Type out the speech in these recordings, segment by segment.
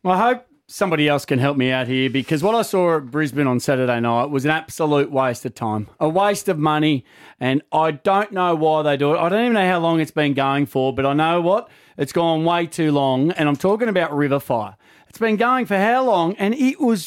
Well, I hope somebody else can help me out here, because what I saw at Brisbane on Saturday night was an absolute waste of time, a waste of money, and I don't know why they do it. I don't even know how long it's been going for, but I know what? It's gone way too long, and I'm talking about River Fire. It's been going for how long? And is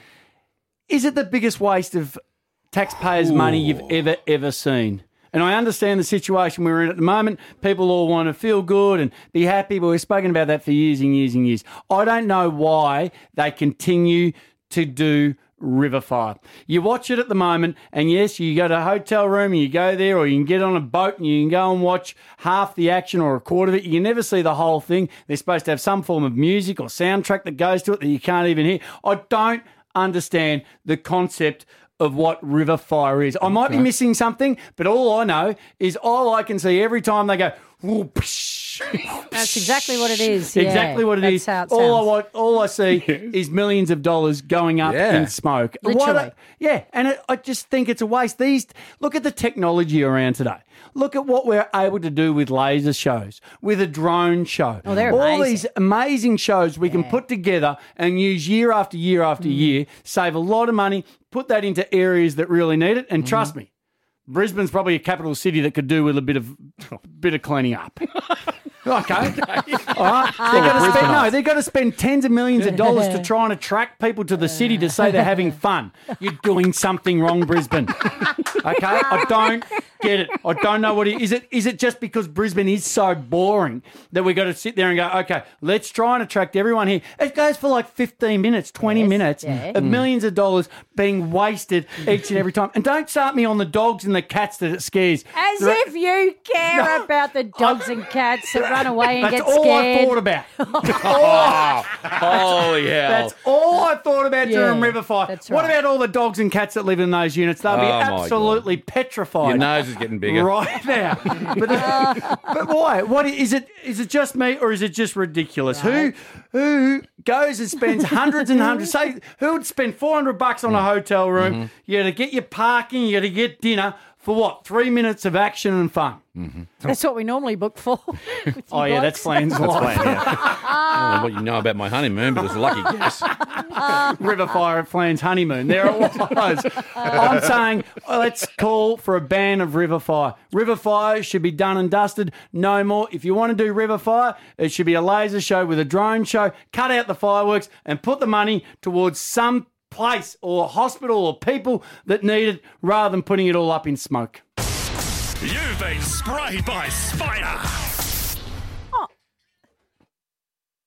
it the biggest waste of taxpayers' money you've ever seen? And I understand the situation we're in at the moment. People all want to feel good and be happy, but we've spoken about that for years and years and years. I don't know why they continue to do River Fire. You watch it at the moment, and yes, you go to a hotel room and you go there, or you can get on a boat and you can go and watch half the action or a quarter of it. You can never see the whole thing. They're supposed to have some form of music or soundtrack that goes to it that you can't even hear. I don't understand the concept of what River Fire is. I might be missing something, but all I know is all I can see every time they go, whoo, psh, that's exactly what it is. Yeah, exactly what it is. How it sounds. All I see is millions of dollars going up in smoke. Literally. I just think it's a waste. Look at the technology around today. Look at what we're able to do with laser shows, with a drone show. Oh, they're all amazing. These amazing shows we can put together and use year after year after year, save a lot of money, put that into areas that really need it, and trust me, Brisbane's probably a capital city that could do with a bit of cleaning up. Okay. All right. They've got to spend tens of millions of dollars to try and attract people to the city to say they're having fun. You're doing something wrong, Brisbane. Okay? I don't get it. I don't know what it is. Is it just because Brisbane is so boring that we've got to sit there and go, okay, let's try and attract everyone here. It goes for like 15 minutes, 20 minutes of millions of dollars being wasted each and every time. And don't start me on the dogs and the cats that it scares. As if you care about the dogs and cats that run away and get scared. That's all I thought about. Holy hell. That's all I thought about during River Fire. That's What right. about all the dogs and cats that live in those units? They'll be absolutely petrified. Your nose is getting bigger. Right now. But why? What is it? Is it just me, or is it just ridiculous? Right. Who goes and spends hundreds and hundreds? Say, who would spend $400 on a hotel room? You got to get your parking, you got to get dinner for what? 3 minutes of action and fun. That's what we normally book for. Oh yeah, that's Flan's life. I don't know what you know about my honeymoon, but it's a lucky guess. River Fire at Flan's honeymoon. There it was. I'm saying let's call for a ban of River Fire. River Fire should be done and dusted. No more. If you want to do River Fire, it should be a laser show with a drone show. Cut out the fireworks and put the money towards some place or hospital or people that need it, rather than putting it all up in smoke. You've been sprayed by Spider.